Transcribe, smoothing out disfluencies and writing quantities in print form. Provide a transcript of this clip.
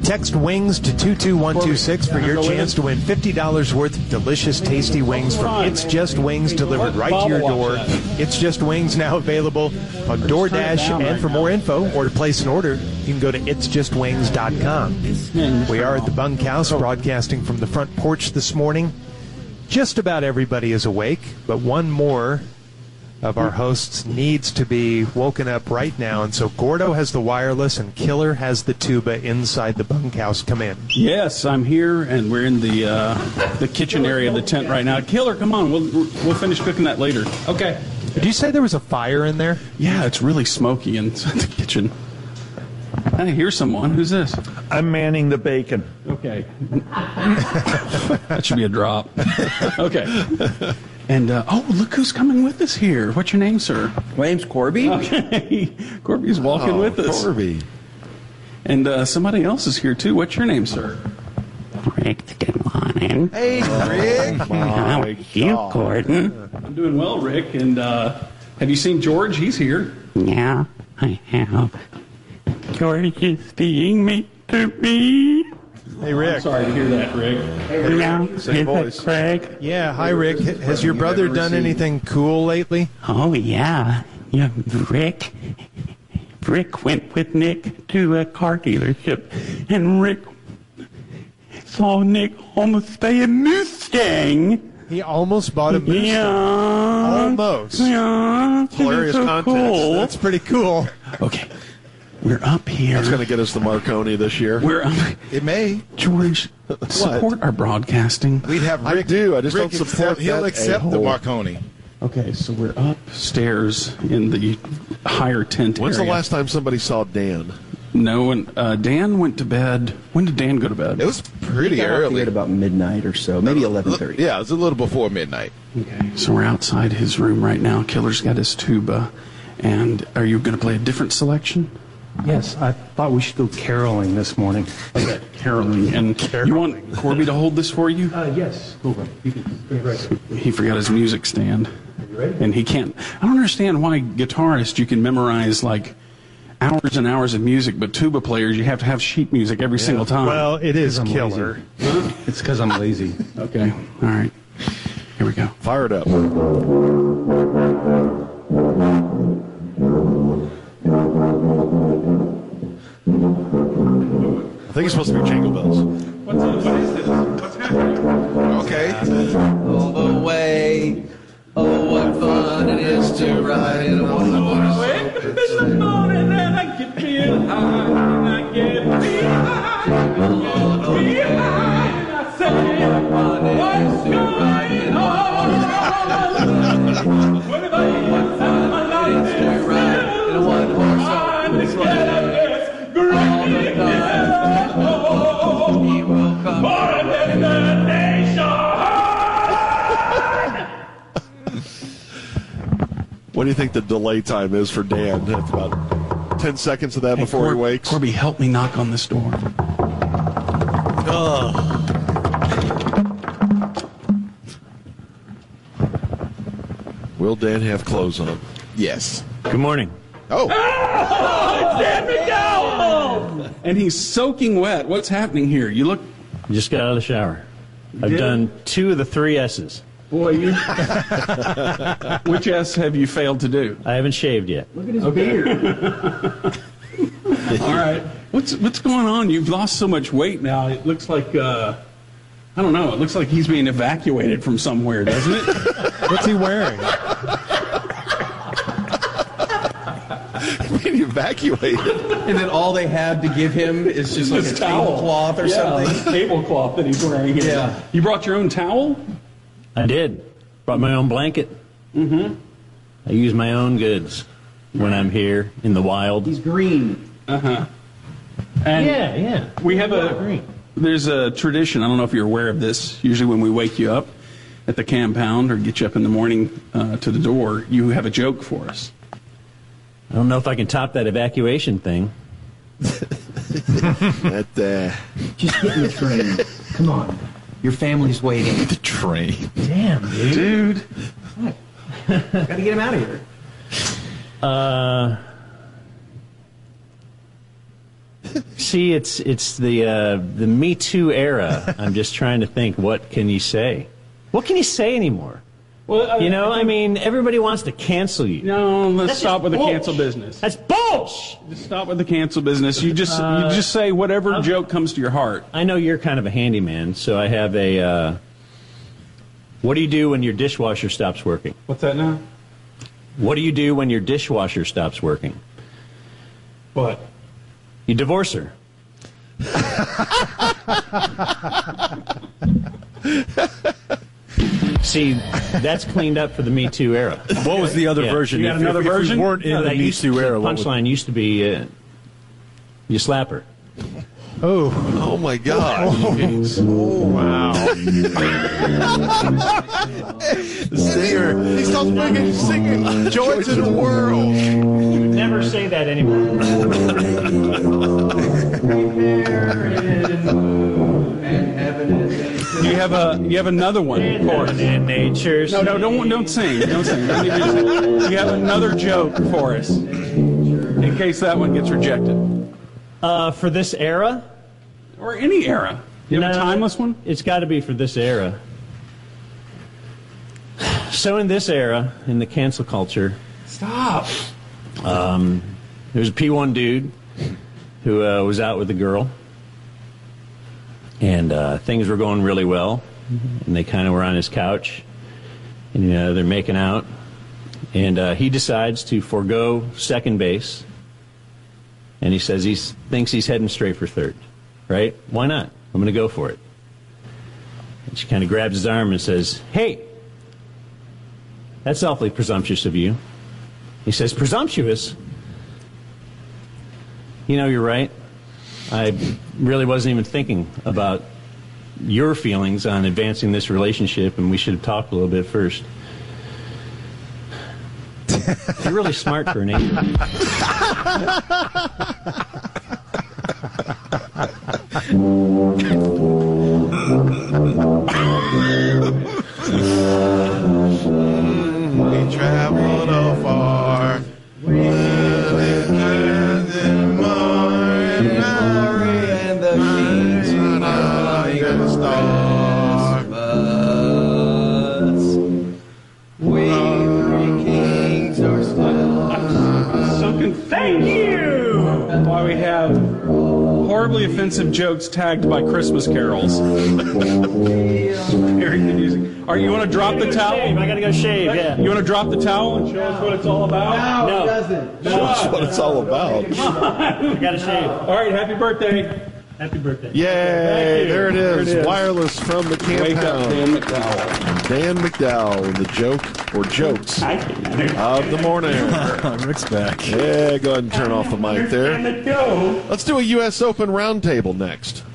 Text WINGS to 22126 for your chance to win $50 worth of delicious, tasty wings from It's Just Wings delivered right to your door. It's Just Wings now available on DoorDash. And for more info or to place an order, you can go to itsjustwings.com. We are at the Bunkhouse broadcasting from the front porch this morning. Just about everybody is awake, but one more of our hosts needs to be woken up right now, and so Gordo has the wireless and Killer has the tuba inside the bunkhouse. Come in. Yes, I'm here, and we're in the kitchen area of the tent right now. Killer, come on, we'll finish cooking that later. Okay. Did you say there was a fire in there? Yeah, it's really smoky inside the kitchen. I hear someone. Who's this? I'm manning the bacon. Okay. That should be a drop. Okay. And, look who's coming with us here. What's your name, sir? My name's Corby. Okay. Corby's walking with us. Corby. And somebody else is here, too. What's your name, sir? Rick, good morning. Hey, Rick. How are you, Gordon? I'm doing well, Rick. And have you seen George? He's here. Yeah, I have. George is being mean to me. Hey, Rick. I'm sorry to hear that, Rick. Yeah, Same voice. Craig? Yeah, hi, Rick. Has your brother done anything cool lately? Oh, yeah. Yeah, Rick went with Nick to a car dealership, and Rick saw Nick almost buy a Mustang. He almost bought a Mustang. Yeah. Almost. Yeah. Hilarious so context. cool. That's pretty cool. Okay. We're up here. That's going to get us the Marconi this year. We're up. It may. George, support our broadcasting. We'd have Rick. I do. I just Rick don't support He'll that accept the a-hole. Marconi. Okay, so we're upstairs in the higher tent When's area. the last time somebody saw Dan? No, and Dan went to bed. When did Dan go to bed? It was pretty Got off early. here at about midnight or so, maybe 11:30. Yeah, it was a little before midnight. Okay, so we're outside his room right now. Killer's got his tuba. And are you going to play a different selection? Yes, I thought we should go caroling this morning. Okay, caroling. And you want Corby to hold this for you? Yes. Cool. You can bring it right. He forgot his music stand. Are you ready? And he can't. I don't understand why guitarists, you can memorize like hours and hours of music, but tuba players, you have to have sheet music every single time. Well, it is I'm Killer. It's because I'm lazy. Okay, all right. Here we go. Fire it up. I think it's supposed to be Jingle Bells. What is this? What's happening? Okay. All the way. Oh, what fun it is to ride in a one-horse open sleigh. morning and I get real high, and I get real high, real high, and I say, Fun it is to ride in a one-horse what if I What fun it is to ride in a one-horse open sleigh. All the time, he will come in the nation? What do you think the delay time is for Dan? That's about 10 seconds of that before he wakes. Corby, help me knock on this door. Will Dan have clothes on? Yes. Good morning. Oh, And he's soaking wet. What's happening here? You look, Just got out of the shower. I've did? done 2 of the 3 S's. boy, you. Which S have you failed to do? I haven't shaved yet. Look at his beard. All right. What's going on? You've lost so much weight now. It looks like I don't know. It looks like he's being evacuated from somewhere, doesn't it? What's he wearing? Being evacuated. And then all they have to give him is just like This a towel. tablecloth or something. This tablecloth that he's wearing. Yeah. You brought your own towel? I did. Brought my own blanket. Mm-hmm. I use my own goods when I'm here in the wild. He's green. Uh-huh. And Yeah. we have Green. there's a tradition. I don't know if you're aware of this. Usually when we wake you up at the compound or get you up in the morning to the door, you have a joke for us. I don't know if I can top that evacuation thing. That, Just get in the train. Come on. Your family's waiting. the train. Damn, dude. Gotta get him out of here. See, it's the Me Too era. I'm just trying to think, what can you say? What can you say anymore? Well, I mean, everybody wants to cancel you. No, let's That's stop just with the bullsh. cancel business. That's bullsh! Just stop with the cancel business. You just say whatever joke comes to your heart. I know you're kind of a handyman, so I have a. What do you do when your dishwasher stops working? What's that now? What do you do when your dishwasher stops working? What? You divorce her. See, that's cleaned up for the Me Too era. What was the other Yeah. version? You got another if version? we weren't in the Me Too era, what was Punchline used to be, you slap her. Oh my God! Wow. Stinger. He starts singing "Joy to the World." You would never say that anymore. You have another one for us. In nature. No, don't sing. Don't sing. Don't even sing. You have another joke for us, in case that one gets rejected, For this era? or any era. You have a timeless one. It's got to be for this era. So in this era, in the cancel culture, Stop. there's a P1 dude who was out with a girl, and things were going really well, and they kind of were on his couch, and they're making out, and he decides to forego second base, and he says he thinks he's heading straight for third, right? Why not? I'm going to go for it. And she kind of grabs his arm and says, "Hey, that's awfully presumptuous of you." He says, "Presumptuous? You know, you're right. I really wasn't even thinking about your feelings on advancing this relationship, and we should have talked a little bit first." You're really smart for an 8. We traveled afar. And the kings are we three kings are still. So confused. Thank you. Why we have horribly offensive jokes tagged by Christmas carols. Very confusing. All right, you want to drop the towel? I gotta go shave, yeah. You want to drop the towel and show us what it's all about? No. It doesn't. That's what it's all about. I gotta shave. All right, happy birthday. Happy birthday. Yay! There it is. There it is. Wireless from the Wake up, campground. Dan McDowell. Dan McDowell, the joke or jokes of the morning. Rick's back. Yeah, go ahead and turn off the mic there. Let's do a U.S. Open roundtable next.